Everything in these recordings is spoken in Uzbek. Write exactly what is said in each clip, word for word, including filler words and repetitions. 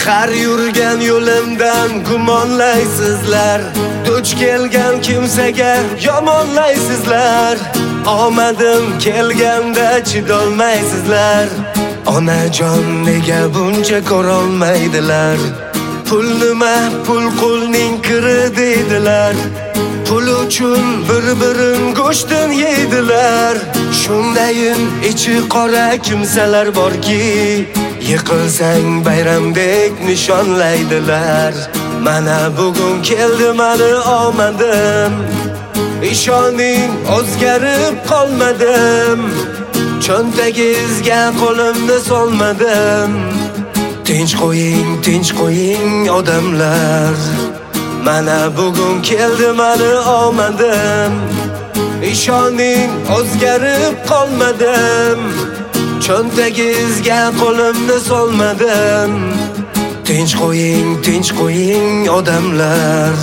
Har yurgan yo'limdan gumonlaysizlar, duch kelgan kimsaga yomonlaysizlar. Omadim kelganda chidolmaysizlar. Onajon nega buncha ko'rolmaydilar? Pul nima, pul qulning kiri deydilar. Pul uchun bir-birin go'shtdan yeydilar. Shundayin ichi qora kimsalar borki, yiqilsang bayramdek nishonlaydilar. Mana bugun keldi mani omadim, ishoning o'zgarib qolmadim. Cho'ntagingizga qo'limni solmadim. Tinch qo'ying, tinch qo'ying odamlar. Mana bugun keldi mani omadim, ishoning o'zgarib qolmadim. Cho'ntagingizga qo'limni solmadim. Tinch qo'ying, tinch qo'ying odamlar.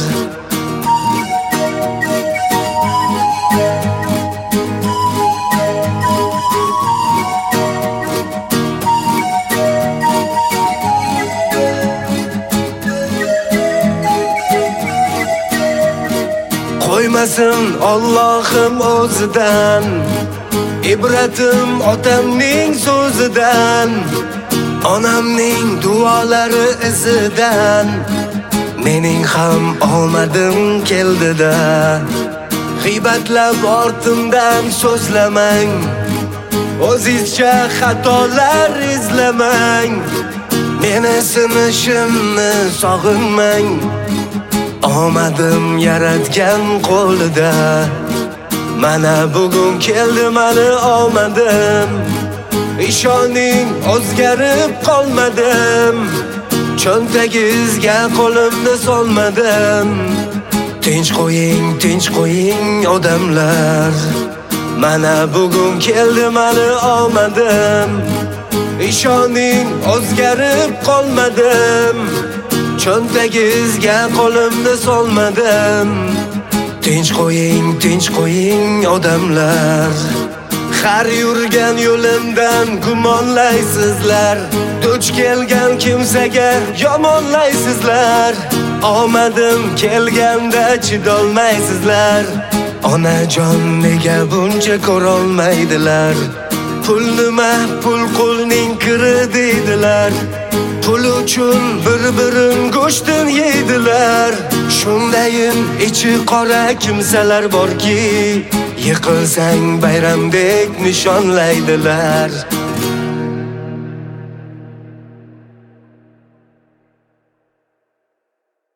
Qo'ymasin Allohim o'zidan, ibratim otamning so'zidan, onamning duolari izidan. Mening ham omadim keldida. G'iybatlab ortimdan so'zlamang, o'zingizcha xatolar izlamang. Meni sinishimni sog'inmang, omadim yaratgan qo'lida. Mana bugun keldi mani omadim, ishoning o'zgarib qolmadim. Cho'ntagingizga qo'limni solmadim. Tinch qo'ying, tinch qo'ying odamlar. Mana bugun keldi mani omadim, ishoning o'zgarib qolmadim. Cho'ntagingizga qo'limni solmadim. Tinch qo'ying, tinch qo'ying odamlar. Har yurgan yo'limdan gumonlaysizlar, duch kelgan kimsaga yomonlaysizlar. Omadim kelganda chidolmaysizlar. Onajon nega buncha ko'rolmaydilar? Pul nima, pul qulning kiri deydilar. Pul uchun bir-birin go'shtdan yeydilar. Shundayin ichi qora kimsalar borki, yiqilsang bayramdek nishonlaydilar.